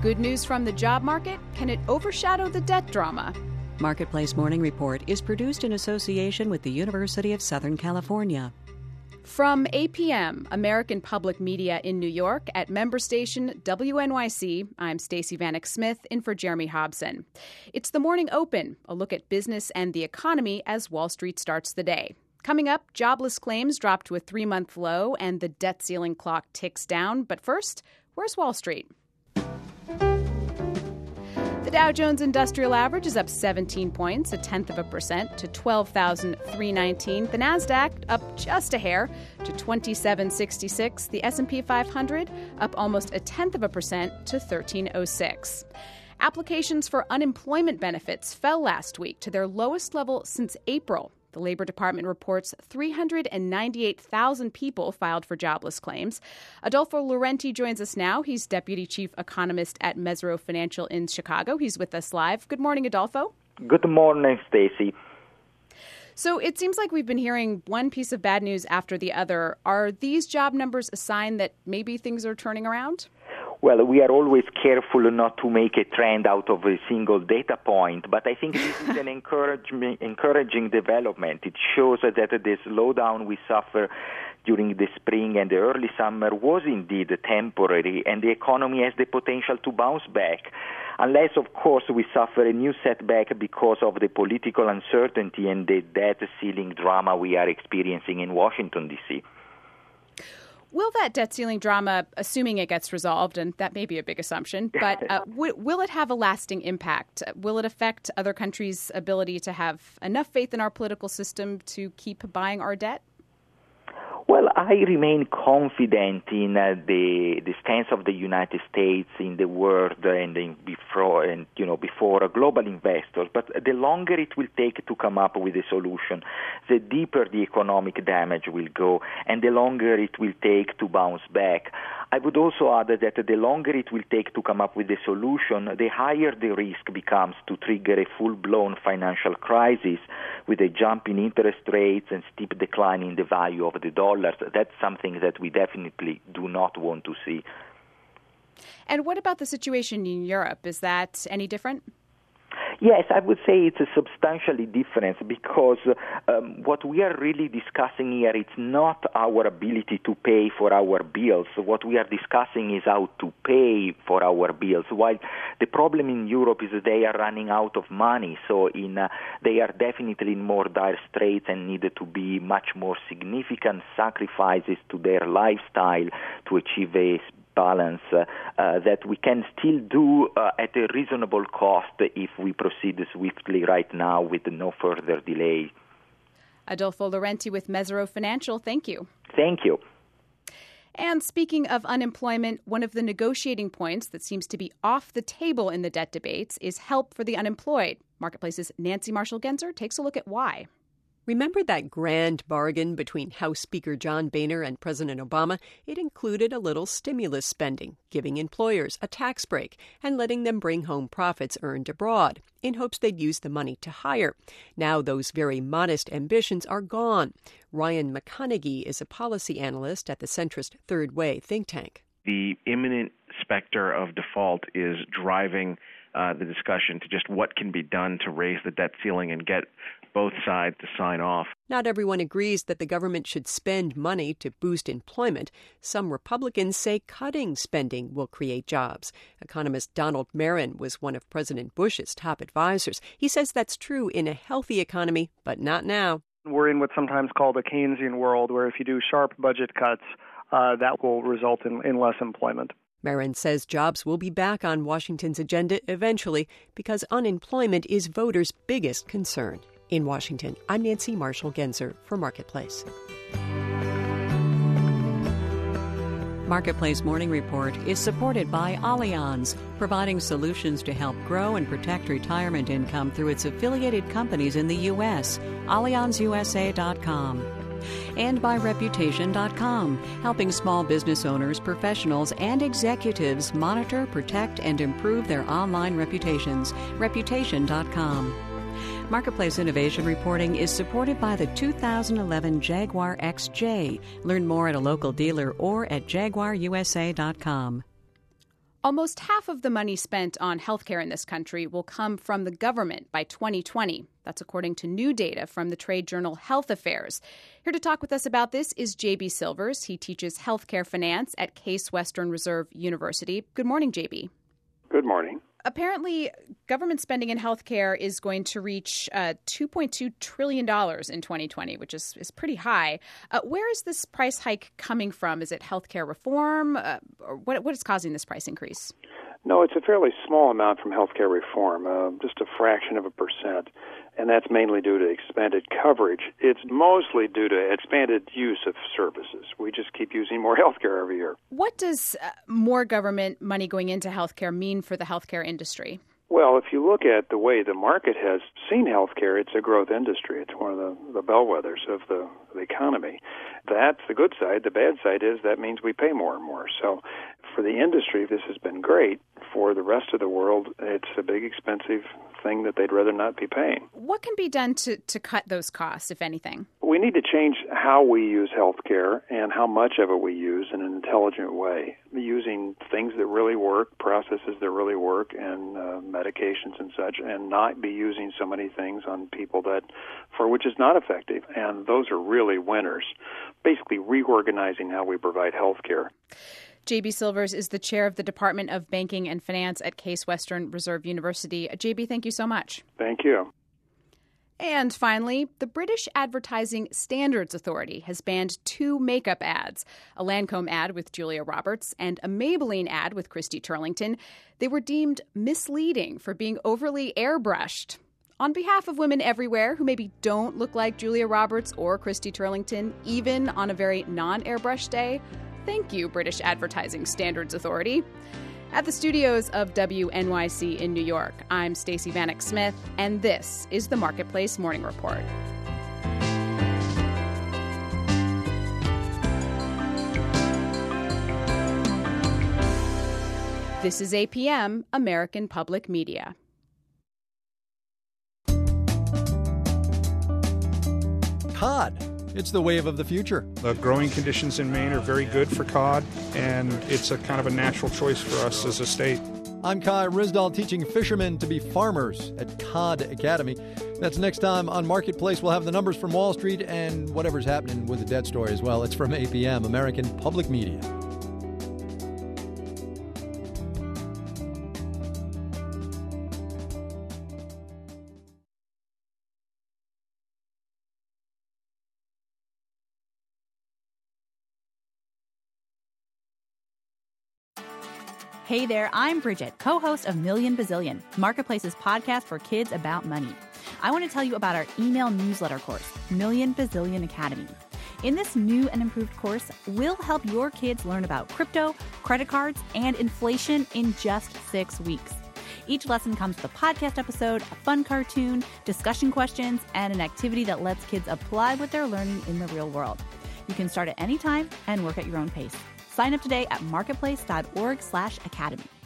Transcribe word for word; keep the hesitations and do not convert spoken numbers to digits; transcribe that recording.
Good news from the job market? Can it overshadow the debt drama? Marketplace Morning Report is produced in association with the University of Southern California. From A P M, American Public Media in New York, at member station W N Y C, I'm Stacey Vanek Smith, in for Jeremy Hobson. It's the Morning Open, a look at business and the economy as Wall Street starts the day. Coming up, jobless claims drop to a three-month low and the debt ceiling clock ticks down. But first, where's Wall Street? The Dow Jones Industrial Average is up seventeen points, a tenth of a percent, to twelve thousand three hundred nineteen. The Nasdaq up just a hair to twenty-seven sixty-six. The S and P five hundred up almost a tenth of a percent to thirteen oh six. Applications for unemployment benefits fell last week to their lowest level since April. The Labor Department reports three hundred ninety-eight thousand people filed for jobless claims. Adolfo Laurenti joins us now. He's Deputy Chief Economist at Mesirow Financial in Chicago. He's with us live. Good morning, Adolfo. Good morning, Stacey. So it seems like we've been hearing one piece of bad news after the other. Are these job numbers a sign that maybe things are turning around? Well, we are always careful not to make a trend out of a single data point, but I think this is an encouraging, encouraging development. It shows that the slowdown we suffer during the spring and the early summer was indeed temporary, and the economy has the potential to bounce back. Unless, of course, we suffer a new setback because of the political uncertainty and the debt ceiling drama we are experiencing in Washington, D C Will that debt ceiling drama, assuming it gets resolved, and that may be a big assumption, but uh, w- will it have a lasting impact? Will it affect other countries' ability to have enough faith in our political system to keep buying our debt? Well, I remain confident in uh, the the stance of the United States in the world and in before and you know before global investors. But the longer it will take to come up with a solution, the deeper the economic damage will go, and the longer it will take to bounce back. I would also add that the longer it will take to come up with a solution, the higher the risk becomes to trigger a full-blown financial crisis with a jump in interest rates and steep decline in the value of the dollar. That's something that we definitely do not want to see. And what about the situation in Europe? Is that any different? Yes, I would say it's a substantially different because um, what we are really discussing here is not our ability to pay for our bills. What we are discussing is how to pay for our bills. While the problem in Europe is that they are running out of money, so in uh, they are definitely in more dire straits and needed to be much more significant sacrifices to their lifestyle to achieve a balance uh, uh, that we can still do uh, at a reasonable cost if we proceed swiftly right now with no further delay. Adolfo Laurenti with Mesirow Financial, thank you. Thank you. And speaking of unemployment, one of the negotiating points that seems to be off the table in the debt debates is help for the unemployed. Marketplace's Nancy Marshall-Genzer takes a look at why. Remember that grand bargain between House Speaker John Boehner and President Obama? It included a little stimulus spending, giving employers a tax break and letting them bring home profits earned abroad in hopes they'd use the money to hire. Now those very modest ambitions are gone. Ryan McConaughey is a policy analyst at the centrist Third Way think tank. The imminent specter of default is driving uh, the discussion to just what can be done to raise the debt ceiling and get both sides to sign off. Not everyone agrees that the government should spend money to boost employment. Some Republicans say cutting spending will create jobs. Economist Donald Marin was one of President Bush's top advisors. He says that's true in a healthy economy, but not now. We're in what's sometimes called a Keynesian world, where if you do sharp budget cuts, uh, that will result in, in less employment. Marin says jobs will be back on Washington's agenda eventually because unemployment is voters' biggest concern. In Washington, I'm Nancy Marshall-Genzer for Marketplace. Marketplace Morning Report is supported by Allianz, providing solutions to help grow and protect retirement income through its affiliated companies in the U S Allianz U S A dot com. And by Reputation dot com, helping small business owners, professionals, and executives monitor, protect, and improve their online reputations. Reputation dot com. Marketplace Innovation Reporting is supported by the two thousand eleven Jaguar X J. Learn more at a local dealer or at Jaguar U S A dot com. Almost half of the money spent on healthcare in this country will come from the government by twenty twenty. That's according to new data from the trade journal Health Affairs. Here to talk with us about this is J B Silvers. He teaches healthcare finance at Case Western Reserve University. Good morning, J B. Good morning. Apparently, government spending in healthcare is going to reach uh, two point two trillion dollars in twenty twenty, which is, is pretty high. Uh, where is this price hike coming from? Is it healthcare reform? Uh, or what, what is causing this price increase? No, it's a fairly small amount from healthcare reform, uh, just a fraction of a percent, and that's mainly due to expanded coverage. It's mostly due to expanded use of services. We just keep using more healthcare every year. What does uh, more government money going into healthcare mean for the healthcare industry? Well, if you look at the way the market has seen healthcare, it's a growth industry. It's one of the, the bellwethers of the, the economy. That's the good side. The bad side is that means we pay more and more. So for the industry, this has been great. For the rest of the world, it's a big, expensive thing that they'd rather not be paying. What can be done to, to cut those costs, if anything? We need to change how we use healthcare and how much of it we use in an intelligent way, using things that really work, processes that really work, and uh, medications and such, and not be using so many things on people that for which is not effective. And those are really winners. Basically reorganizing how we provide healthcare. J B Silvers is the chair of the Department of Banking and Finance at Case Western Reserve University. J B, thank you so much. Thank you. And finally, the British Advertising Standards Authority has banned two makeup ads, a Lancome ad with Julia Roberts and a Maybelline ad with Christy Turlington. They were deemed misleading for being overly airbrushed. On behalf of women everywhere who maybe don't look like Julia Roberts or Christy Turlington, even on a very non-airbrush day, thank you, British Advertising Standards Authority. At the studios of W N Y C in New York, I'm Stacey Vanek Smith, and this is the Marketplace Morning Report. This is A P M, American Public Media. Cod. It's the wave of the future. The growing conditions in Maine are very good for cod, and it's a kind of a natural choice for us as a state. I'm Kai Risdall, teaching fishermen to be farmers at Cod Academy. That's next time on Marketplace. We'll have the numbers from Wall Street and whatever's happening with the debt story as well. It's from A P M, American Public Media. Hey there, I'm Bridget, co-host of Million Bazillion, Marketplace's podcast for kids about money. I want to tell you about our email newsletter course, Million Bazillion Academy. In this new and improved course, we'll help your kids learn about crypto, credit cards, and inflation in just six weeks. Each lesson comes with a podcast episode, a fun cartoon, discussion questions, and an activity that lets kids apply what they're learning in the real world. You can start at any time and work at your own pace. Sign up today at marketplace.org slash academy.